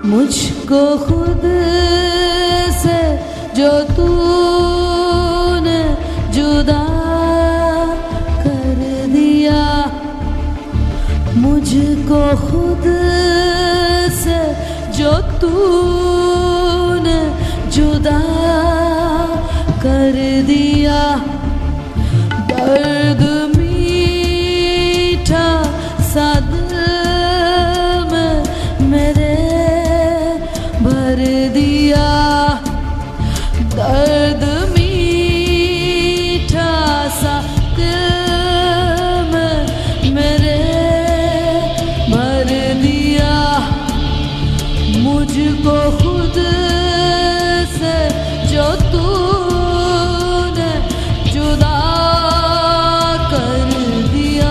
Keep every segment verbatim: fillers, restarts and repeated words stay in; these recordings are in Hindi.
मुझको खुद से जो तूने जुदा कर दिया, मुझको खुद से जो तूने जुदा कर दिया। दर्द मीठा सा दिल में मेरे भर दिया, दर्द मीठा सा दिल में मेरे भर दिया। मुझको खुद से जो तूने जुदा कर दिया।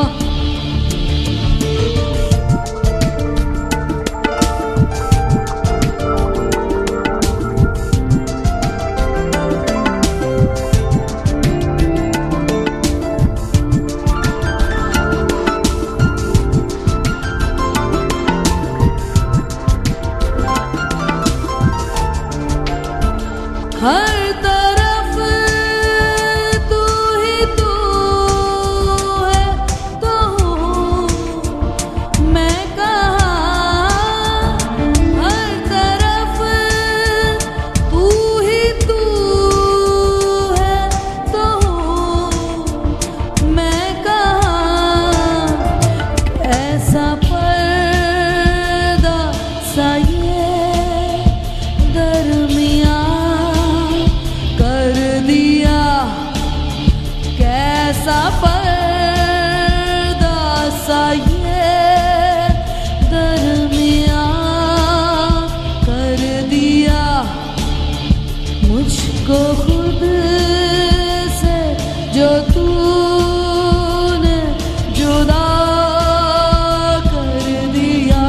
हर तरफ तू ही तू है, तो हूँ मैं कहाँ। हर तरफ तू ही तू है, तो हूँ मैं कहाँ। ऐसा पर्दा सा ये दरमियाँ कैसा पर्दा सा ये दरमियाँ कर दिया। मुझको खुद से जो तूने जुदा कर दिया।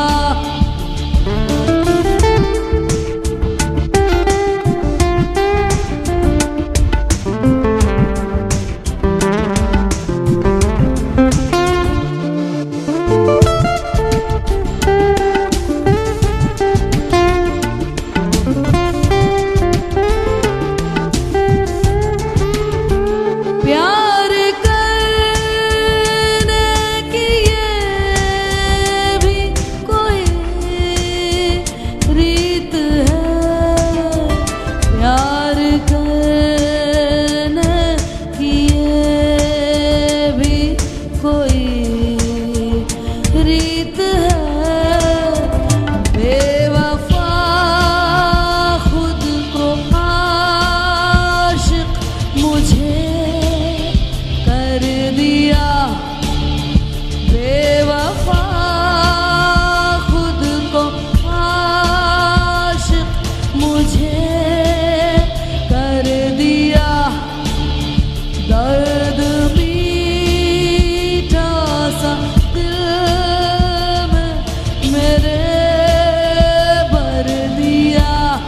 प्यार करने की ये भी कोई रीत है, प्यार करने की ये भी कोई रीत है। बेवफा खुद को आशिक मुझे कर दिया, बेवफा खुद को आशिक मुझे कर दिया। दर्द मीठा सा दिल में मेरे भर दिया।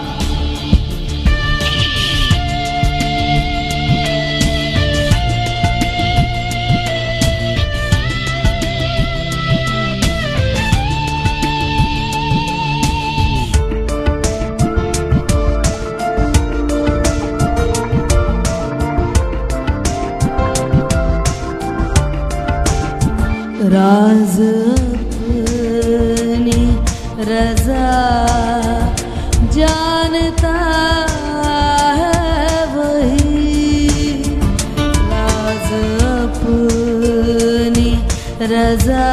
राज अपनी रज़ा जानता है वही, राज अपनी रज़ा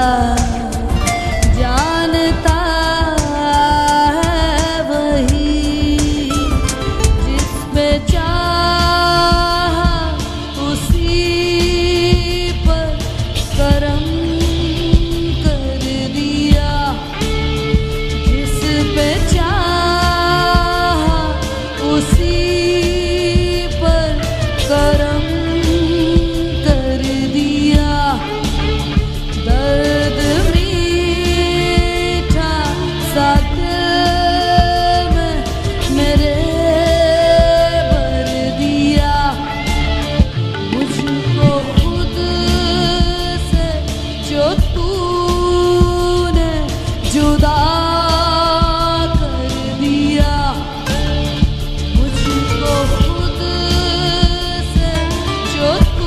जानता है वही। जिस पे चाहा उसी पर करम कर दिया, जिस पे जो